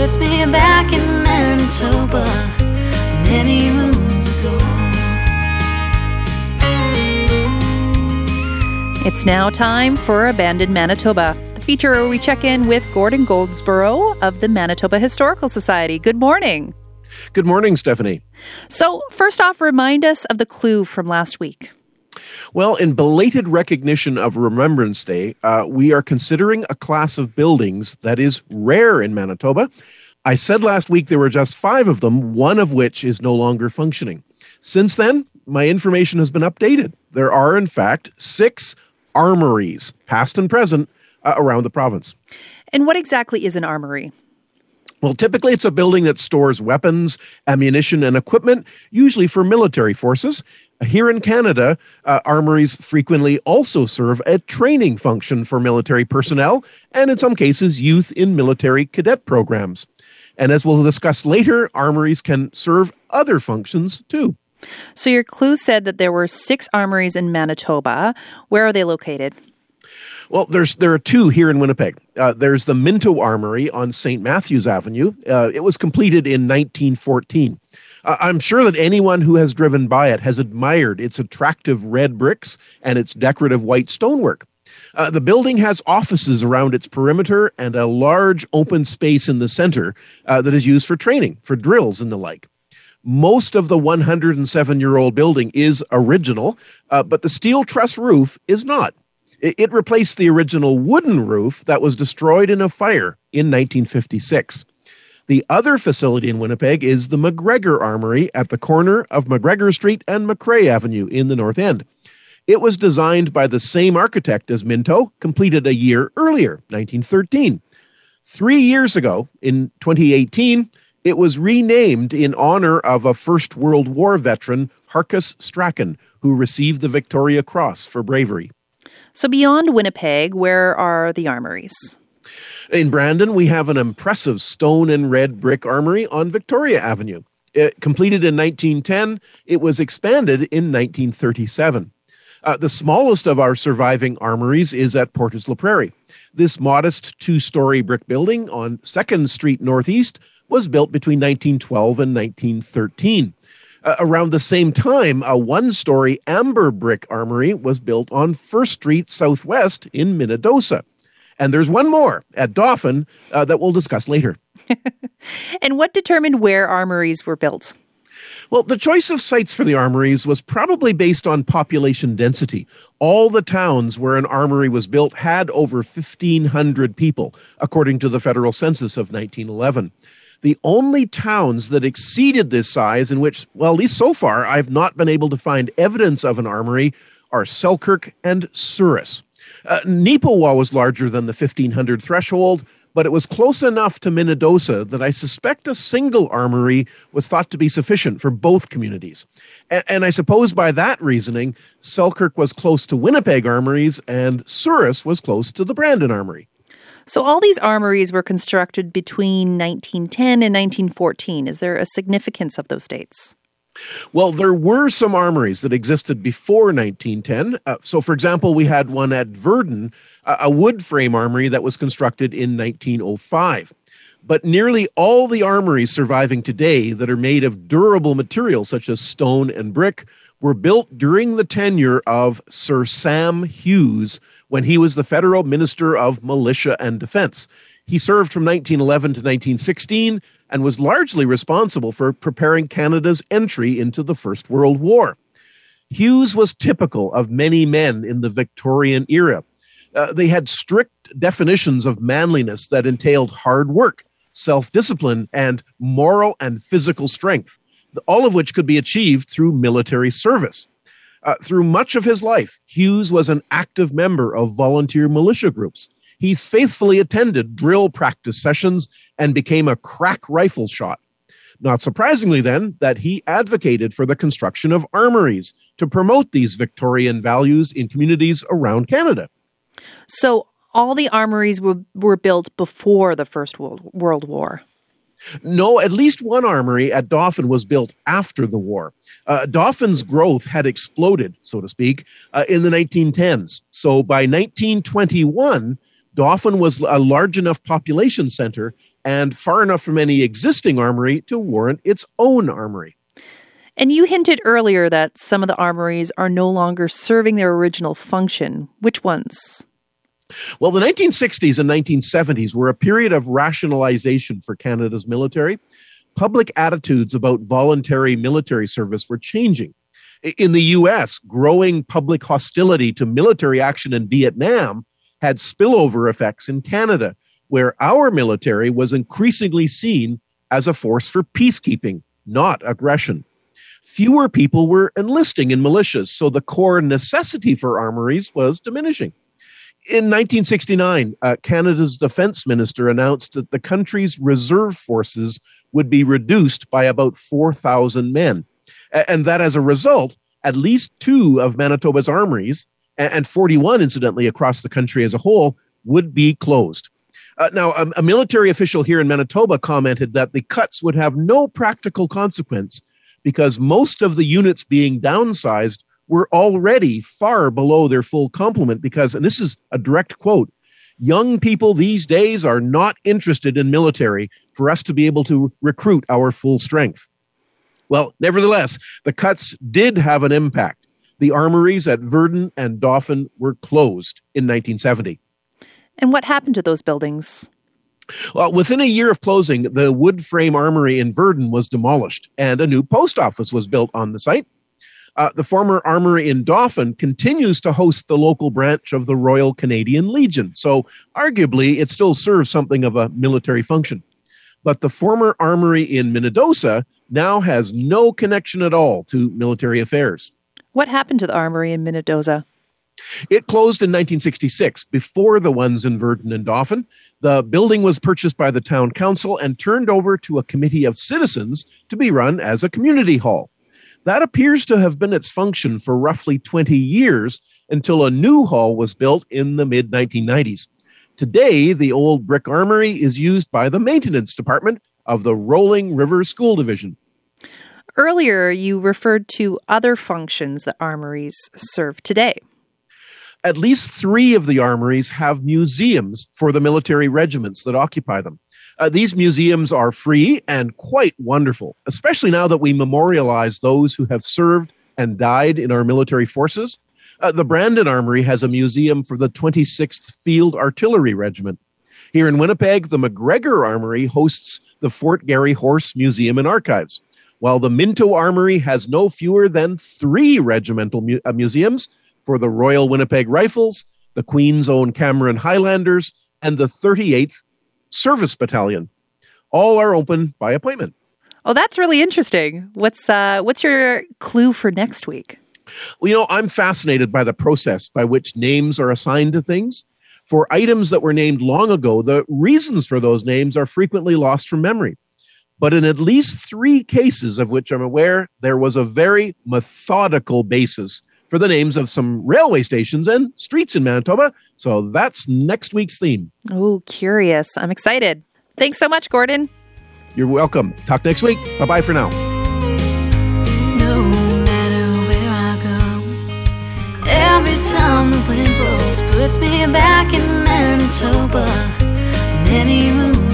puts me back in Manitoba many moons ago. It's now time for Abandoned Manitoba, the feature where we check in with Gordon Goldsborough of the Manitoba Historical Society. Good morning. Good morning, Stephanie. So, first off, remind us of the clue from last week. Well, in belated recognition of Remembrance Day, we are considering a class of buildings that is rare in Manitoba. I said last week there were just 5 of them, one of which is no longer functioning. Since then, my information has been updated. There are, in fact, 6 armories, past and present, around the province. And what exactly is an armory? Well, typically it's a building that stores weapons, ammunition, and equipment, usually for military forces. Here in Canada, armories frequently also serve a training function for military personnel, and in some cases, youth in military cadet programs. And as we'll discuss later, armories can serve other functions too. So your clue said that there were 6 armories in Manitoba. Where are they located? Well, there are 2 here in Winnipeg. There's the Minto Armory on St. Matthews Avenue. It was completed in 1914. I'm sure that anyone who has driven by it has admired its attractive red bricks and its decorative white stonework. The building has offices around its perimeter and a large open space in the center that is used for training, for drills and the like. Most of the 107-year-old building is original, but the steel truss roof is not. It replaced the original wooden roof that was destroyed in a fire in 1956. The other facility in Winnipeg is the McGregor Armory at the corner of McGregor Street and McRae Avenue in the North End. It was designed by the same architect as Minto, completed a year earlier, 1913. 3 years ago, in 2018, it was renamed in honor of a First World War veteran, Harcus Strachan, who received the Victoria Cross for bravery. So beyond Winnipeg, where are the armories? In Brandon, we have an impressive stone and red brick armory on Victoria Avenue. Completed in 1910, it was expanded in 1937. The smallest of our surviving armories is at Portage la Prairie. This modest 2-story brick building on 2nd Street Northeast was built between 1912 and 1913. Around the same time, a 1-story amber brick armory was built on 1st Street Southwest in Minnedosa. And there's one more at Dauphin that we'll discuss later. And what determined where armories were built? Well, the choice of sites for the armories was probably based on population density. All the towns where an armory was built had over 1,500 people, according to the federal census of 1911. The only towns that exceeded this size in which, well, at least so far, I've not been able to find evidence of an armory are Selkirk and Souris. Neepawa was larger than the 1,500 threshold, but it was close enough to Minnedosa that I suspect a single armory was thought to be sufficient for both communities. And I suppose by that reasoning, Selkirk was close to Winnipeg armories and Souris was close to the Brandon Armory. So all these armories were constructed between 1910 and 1914. Is there a significance of those dates? Well, there were some armories that existed before 1910. So, for example, we had one at Verdun, a wood frame armory that was constructed in 1905. But nearly all the armories surviving today that are made of durable materials such as stone and brick were built during the tenure of Sir Sam Hughes when he was the Federal Minister of Militia and Defense. He served from 1911 to 1916 and was largely responsible for preparing Canada's entry into the First World War. Hughes was typical of many men in the Victorian era. They had strict definitions of manliness that entailed hard work, self-discipline, and moral and physical strength, all of which could be achieved through military service. Through much of his life, Hughes was an active member of volunteer militia groups. He faithfully attended drill practice sessions and became a crack rifle shot. Not surprisingly, then, that he advocated for the construction of armories to promote these Victorian values in communities around Canada. So all the armories were built before the First World War? No, at least one armory at Dauphin was built after the war. Dauphin's growth had exploded, so to speak, in the 1910s. So by 1921, Dauphin was a large enough population center and far enough from any existing armory to warrant its own armory. And you hinted earlier that some of the armories are no longer serving their original function. Which ones? Well, the 1960s and 1970s were a period of rationalization for Canada's military. Public attitudes about voluntary military service were changing. In the U.S., growing public hostility to military action in Vietnam had spillover effects in Canada, where our military was increasingly seen as a force for peacekeeping, not aggression. Fewer people were enlisting in militias, so the core necessity for armories was diminishing. In 1969, Canada's defense minister announced that the country's reserve forces would be reduced by about 4,000 men, and that as a result, at least 2 of Manitoba's armories, and 41, incidentally, across the country as a whole, would be closed. Now, a military official here in Manitoba commented that the cuts would have no practical consequence because most of the units being downsized were already far below their full complement because, and this is a direct quote, young people these days are not interested in military for us to be able to recruit our full strength. Well, nevertheless, the cuts did have an impact. The armories at Virden and Dauphin were closed in 1970. And what happened to those buildings? Well, within a year of closing, the wood frame armory in Virden was demolished and a new post office was built on the site. The former armory in Dauphin continues to host the local branch of the Royal Canadian Legion, so arguably it still serves something of a military function. But the former armory in Minnedosa now has no connection at all to military affairs. What happened to the armory in Minnedosa? It closed in 1966, before the ones in Virden and Dauphin. The building was purchased by the town council and turned over to a committee of citizens to be run as a community hall. That appears to have been its function for roughly 20 years until a new hall was built in the mid-1990s. Today, the old brick armory is used by the maintenance department of the Rolling River School Division. Earlier, you referred to other functions that armories serve today. At least 3 of the armories have museums for the military regiments that occupy them. These museums are free and quite wonderful, especially now that we memorialize those who have served and died in our military forces. The Brandon Armory has a museum for the 26th Field Artillery Regiment. Here in Winnipeg, the McGregor Armory hosts the Fort Garry Horse Museum and Archives, while the Minto Armory has no fewer than 3 regimental museums for the Royal Winnipeg Rifles, the Queen's Own Cameron Highlanders, and the 38th Service Battalion. All are open by appointment. Oh, that's really interesting. What's your clue for next week? Well, I'm fascinated by the process by which names are assigned to things. For items that were named long ago, the reasons for those names are frequently lost from memory. But in at least 3 cases of which I'm aware, there was a very methodical basis for the names of some railway stations and streets in Manitoba. So that's next week's theme. Oh, curious. I'm excited. Thanks so much, Gordon. You're welcome. Talk next week. Bye-bye for now. No matter where I go, every time the wind blows puts me back in Manitoba. Many moons